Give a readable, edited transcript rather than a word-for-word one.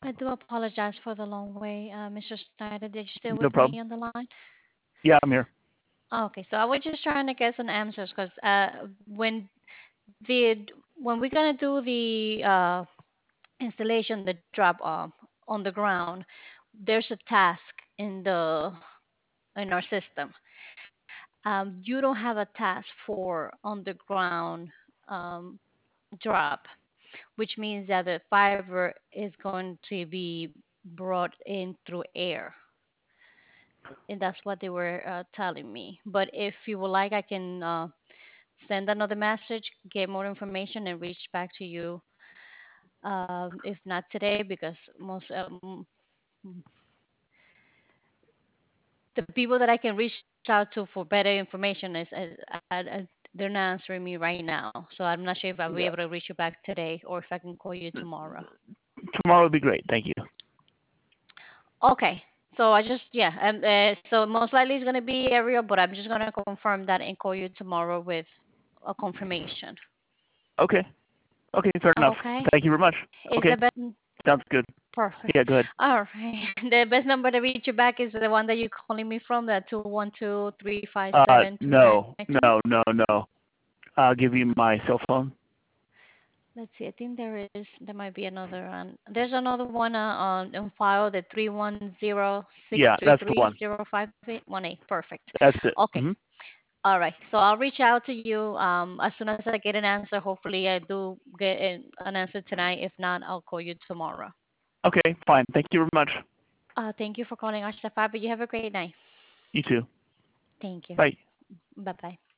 I do apologize for the long wait, Mr. Snyder. Did you stay No with me problem. on the line? Yeah, I'm here. Okay, so I was just trying to get some answers because the when we're gonna do the installation, the drop on the ground, there's a task in our system. You don't have a task for underground um, drop, which means that the fiber is going to be brought in through air, and that's what they were telling me. But if you would like, I can send another message, get more information, and reach back to you. If not today, because most the people that I can reach out to for better information they're not answering me right now. So I'm not sure if I'll be able Yeah. to reach you back today or if I can call you tomorrow. Tomorrow would be great. Thank you. Okay. So I just yeah, so most likely it's gonna be Ariel, but I'm just gonna confirm that and call you tomorrow with a confirmation. Okay. Okay, fair enough. Okay. Thank you very much. Is Okay, the best sounds good. perfect. Yeah, go ahead. All right. The best number to reach you back is the one that you're calling me from, the 212-357-2992. No, no, no, no. I'll give you my cell phone. Let's see. I think there might be another one. There's another one on file, the 310 Yeah, that's the one. 633 Perfect. That's it. Okay. Hmm. All right. So I'll reach out to you as soon as I get an answer. Hopefully, I do get an answer tonight. If not, I'll call you tomorrow. Okay, fine. Thank you very much. Thank you for calling Ashtafa, but you have a great night. You too. Thank you. Bye. Bye bye.